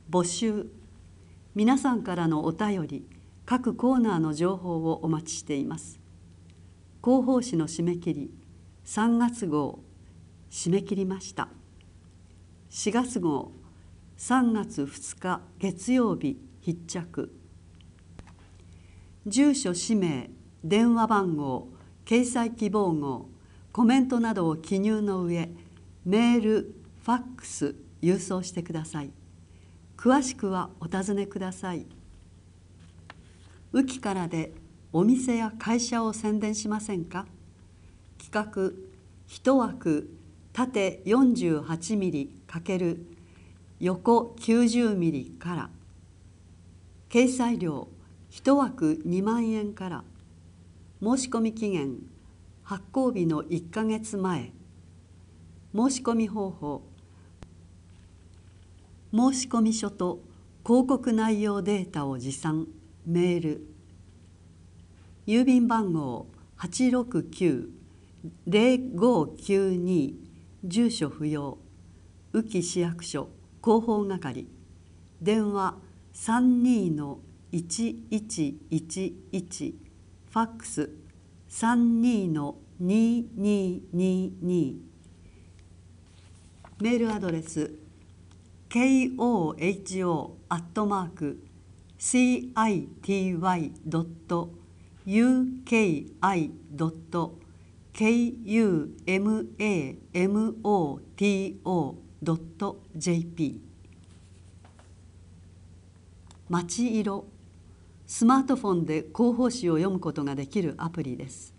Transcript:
募集。皆さんからのお便り、各コーナーの情報をお待ちしています。広報誌の締め切り、3月号、締め切りました。4月号、3月2日月曜日必着。住所、氏名、電話番号、掲載希望号、コメントなどを記入の上、メール、ファックス、郵送してください。詳しくはお尋ねください。雨季からでお店や会社を宣伝しませんか？企画、1枠縦48ミリ×横90ミリから。掲載料1枠2万円から。申し込み期限発行日の1ヶ月前。申し込み方法、申込書と広告内容データを持参。メール。郵便番号869-0592、住所不要、宇城市役所広報係。電話32-1111、ファックス32-2222。メールアドレスcity.uki.citi.kumamoto.jp。 まちいろ、スマートフォンで広報誌を読むことができるアプリです。